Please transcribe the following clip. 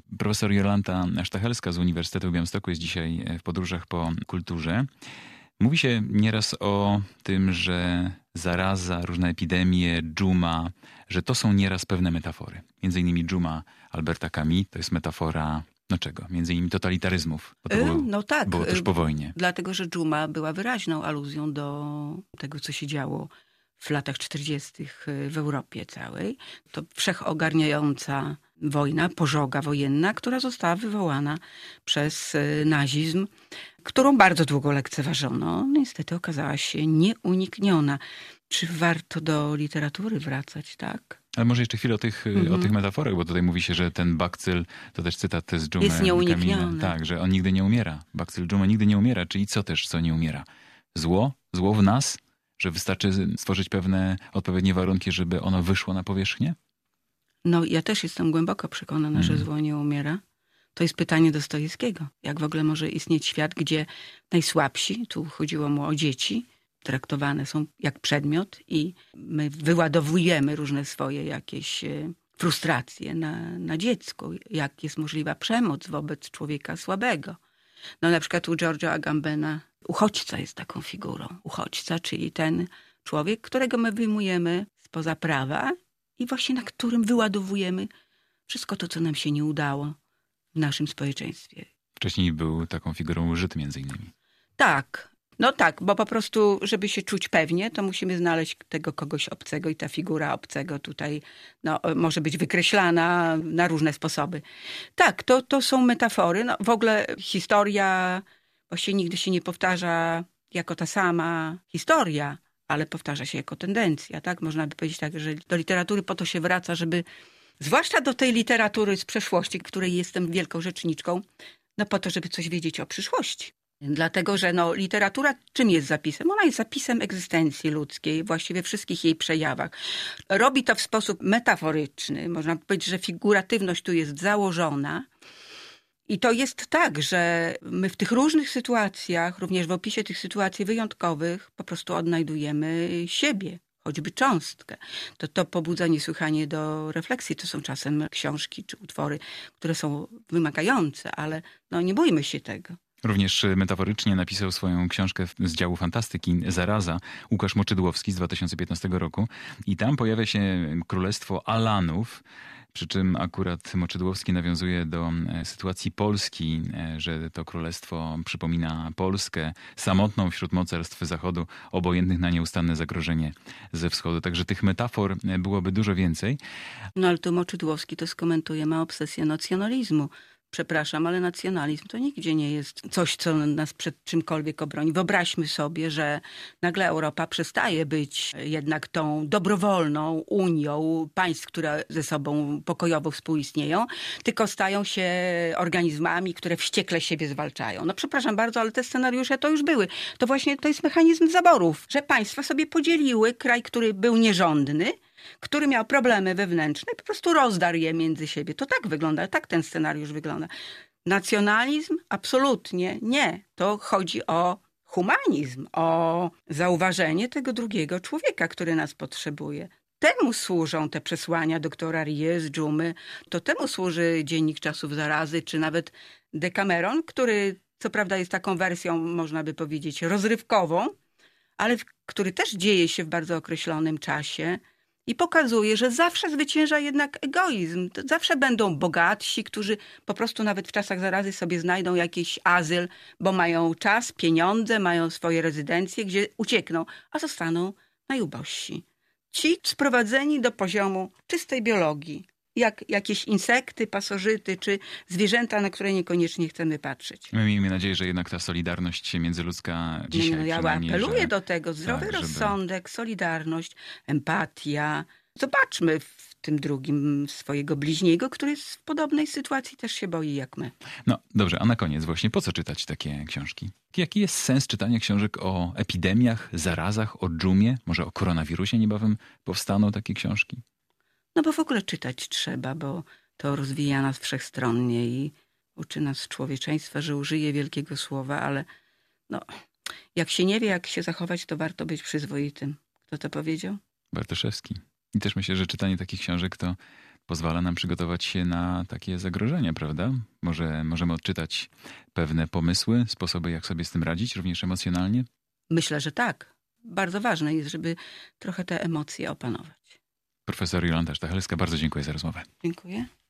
Profesor Jolanta Sztachelska z Uniwersytetu w Białymstoku jest dzisiaj w podróżach po kulturze. Mówi się nieraz o tym, że zaraza, różne epidemie, dżuma, że to są nieraz pewne metafory. Między innymi dżuma Alberta Camus to jest metafora, no czego? Między innymi totalitaryzmów. Bo to było też po wojnie. Dlatego, że dżuma była wyraźną aluzją do tego, co się działo w latach 40. w Europie całej. To wszechogarniająca wojna, pożoga wojenna, która została wywołana przez nazizm, którą bardzo długo lekceważono. Niestety okazała się nieunikniona. Czy warto do literatury wracać, tak? Ale może jeszcze chwilę o tych metaforach, bo tutaj mówi się, że ten bakcyl, to też cytat z dżumy. Jest nieunikniony. Tak, że on nigdy nie umiera. Bakcyl dżumy nigdy nie umiera. Czyli co nie umiera? Zło? Zło w nas? Że wystarczy stworzyć pewne odpowiednie warunki, żeby ono wyszło na powierzchnię? No, ja też jestem głęboko przekonana, że zło nie umiera. To jest pytanie Dostojewskiego. Jak w ogóle może istnieć świat, gdzie najsłabsi, tu chodziło mu o dzieci, traktowane są jak przedmiot i my wyładowujemy różne swoje jakieś frustracje na dziecku. Jak jest możliwa przemoc wobec człowieka słabego. No na przykład u Giorgio Agambena uchodźca jest taką figurą. Uchodźca, czyli ten człowiek, którego my wyjmujemy spoza prawa i właśnie na którym wyładowujemy wszystko to, co nam się nie udało w naszym społeczeństwie. Wcześniej był taką figurą Żyd między innymi. Tak. No tak, bo po prostu, żeby się czuć pewnie, to musimy znaleźć tego kogoś obcego i ta figura obcego tutaj może być wykreślana na różne sposoby. Tak, to są metafory. No, w ogóle historia właściwie nigdy się nie powtarza jako ta sama historia, ale powtarza się jako tendencja. Tak? Można by powiedzieć tak, że do literatury po to się wraca, żeby, zwłaszcza do tej literatury z przeszłości, której jestem wielką rzeczniczką, no po to, żeby coś wiedzieć o przyszłości. Dlatego, że literatura czym jest zapisem? Ona jest zapisem egzystencji ludzkiej, właściwie wszystkich jej przejawach. Robi to w sposób metaforyczny. Można powiedzieć, że figuratywność tu jest założona. I to jest tak, że my w tych różnych sytuacjach, również w opisie tych sytuacji wyjątkowych, po prostu odnajdujemy siebie, choćby cząstkę. To pobudza niesłychanie do refleksji. To są czasem książki czy utwory, które są wymagające, ale nie bójmy się tego. Również metaforycznie napisał swoją książkę z działu fantastyki Zaraza Łukasz Moczydłowski z 2015 roku. I tam pojawia się królestwo Alanów, przy czym akurat Moczydłowski nawiązuje do sytuacji Polski, że to królestwo przypomina Polskę, samotną wśród mocarstw Zachodu, obojętnych na nieustanne zagrożenie ze wschodu. Także tych metafor byłoby dużo więcej. No ale tu Moczydłowski to skomentuje, ma obsesję nacjonalizmu. Przepraszam, ale nacjonalizm to nigdzie nie jest coś, co nas przed czymkolwiek obroni. Wyobraźmy sobie, że nagle Europa przestaje być jednak tą dobrowolną unią państw, które ze sobą pokojowo współistnieją, tylko stają się organizmami, które wściekle siebie zwalczają. No przepraszam bardzo, ale te scenariusze to już były. To właśnie to jest mechanizm zaborów, że państwa sobie podzieliły kraj, który był nierządny, który miał problemy wewnętrzne i po prostu rozdarł je między siebie. To tak wygląda, tak ten scenariusz wygląda. Nacjonalizm? Absolutnie nie. To chodzi o humanizm, o zauważenie tego drugiego człowieka, który nas potrzebuje. Temu służą te przesłania doktora Rie z dżumy, to temu służy Dziennik Czasów Zarazy, czy nawet Decameron, który co prawda jest taką wersją, można by powiedzieć, rozrywkową, ale który też dzieje się w bardzo określonym czasie, i pokazuje, że zawsze zwycięża jednak egoizm. Zawsze będą bogatsi, którzy po prostu nawet w czasach zarazy sobie znajdą jakiś azyl, bo mają czas, pieniądze, mają swoje rezydencje, gdzie uciekną, a zostaną najubożsi. Ci sprowadzeni do poziomu czystej biologii, jak jakieś insekty, pasożyty, czy zwierzęta, na które niekoniecznie chcemy patrzeć. My miejmy nadzieję, że jednak ta solidarność międzyludzka dzisiaj ja apeluję do tego. Zdrowy rozsądek, solidarność, empatia. Zobaczmy w tym drugim swojego bliźniego, który jest w podobnej sytuacji, też się boi jak my. No dobrze, a na koniec właśnie, po co czytać takie książki? Jaki jest sens czytania książek o epidemiach, zarazach, o dżumie? Może o koronawirusie niebawem powstaną takie książki? No bo w ogóle czytać trzeba, bo to rozwija nas wszechstronnie i uczy nas człowieczeństwa, że użyje wielkiego słowa, ale jak się nie wie, jak się zachować, to warto być przyzwoitym. Kto to powiedział? Bartoszewski. I też myślę, że czytanie takich książek to pozwala nam przygotować się na takie zagrożenia, prawda? Może możemy odczytać pewne pomysły, sposoby, jak sobie z tym radzić, również emocjonalnie? Myślę, że tak. Bardzo ważne jest, żeby trochę te emocje opanować. Profesor Jolanta Stachelska, bardzo dziękuję za rozmowę. Dziękuję.